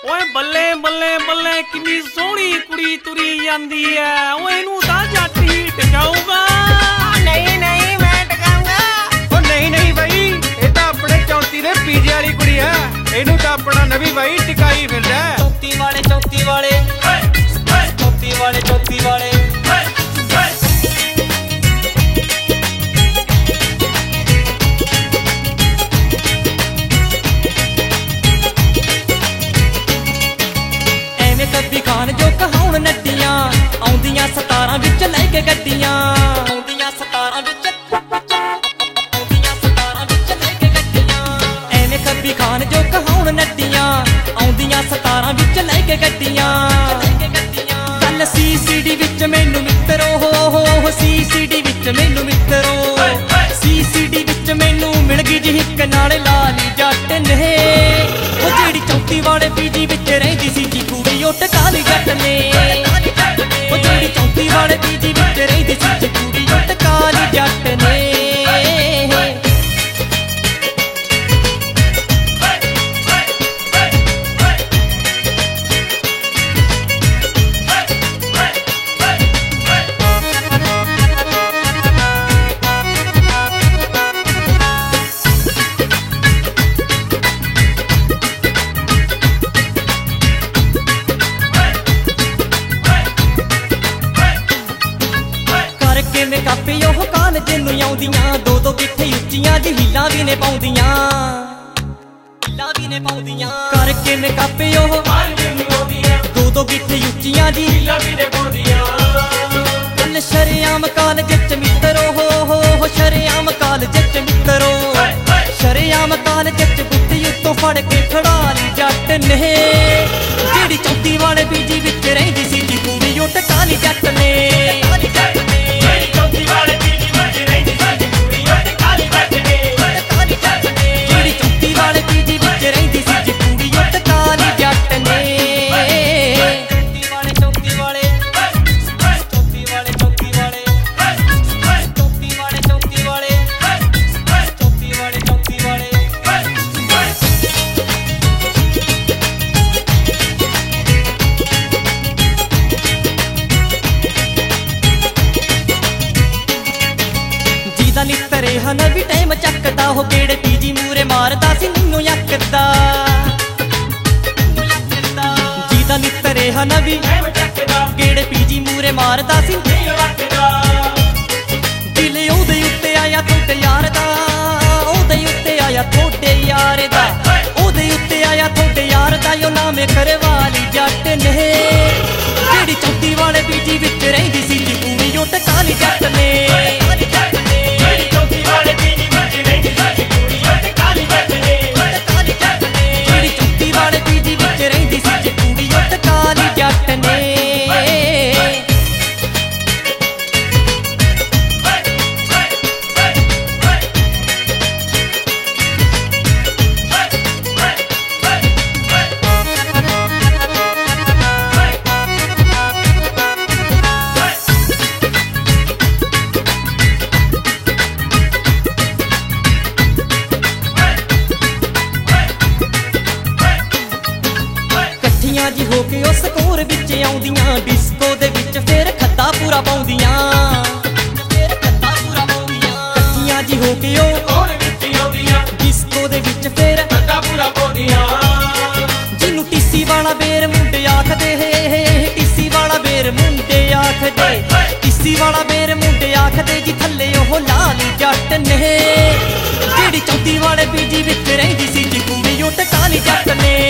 ओए बल्ले बल्ले बल्ले कितनी सोहनी कुड़ी तुरी जांदी है। ओए इनू तां जट ही टकाऊगा। नहीं नहीं मैं टकाऊंगा। ओ नहीं नहीं भाई ये तां अपने चौंती दे पीजे वाली कुड़ी है। इनू तां अपना नवी भाई टिकाई फिरदा है। चौंती वाले चौंती वाले चौंती वाले चौंती वाले कभी खान जो कहाउण नड्डियां आउंदियां 17 विच लैके गड्डियां आउंदियां 17 विच लैके गड्डियां एवें कभी खान जो कहाउण नड्डियां आउंदियां 17 विच लैके गड्डियां कल सीसीडी विच मैनू मित्रो हो सीसीडी विच मैनू मित्रो सीसीडी विच मैनू मिल गई जी हिक नाल लाली जट ने ओ जेड़ी चौंती वाले पीजी विच रहिंदी सी जी कुड़ी ओ टकाली जट ने ओ जेड़ी चौंती वाले पीजी विच रहिंदी सी जी कुड़ी ओ टकाली जट ने कापे ओह कान जिन्नू आउंदियां दो दो गिट्ठे उच्चियां जी हीलां भी ने पाउंदियां करके में कापे ओह कान जिन्नू आउंदियां दो दो गिट्ठे उच्चियां जी हीलां भी ने पाउंदियां कल शरेआम कालज च मित्रो हो शरेआम कालज च मित्रो शरेआम कालज च गुत्ती उत्तों फड़ के खड़ाली जट ने जेड़ी चौंती वाले पीजी विच रहिंदी सी जी कुड़ी ओ टकाली जट ने नितरे हन भी टाइम चकदा हो केड़े पीजी मूरे मारदा सी नीओ यकदा जीदा नितरे हन भी टाइम चकदा केड़े पीजी मूरे मारदा सी नीओ यकदा दिल ओदे उत्ते आया थोड़े यार दा ओदे उत्ते आया थोड़े यार दा ओदे उत्ते आया थोड़े यार दा यो नाम करवाली जट ने जेड़ी चौंती वाले पीजी विच रहिंदी सी जी कुड़ी ओ टकाली जट ने जी होके उस कोर विच आउंदियां डिस्को दे विच फिर खद्दा पूरा पाउंदियां कट्ठियां जी होके ओ कोर विच आउंदियां डिस्को दे विच फिर खद्दा पूरा पाउंदियां जिन्नू टीसी वाला बेर मुंडे आखदे टीसी वाला बेर मुंडे आखदे टीसी वाला बेर मुंडे आखदे जी थल्ले ओह लाली जट ने जेड़ी चौंती वाले पीजी विच रहिंदी सी जी कुड़ी ओ टकाली जट ने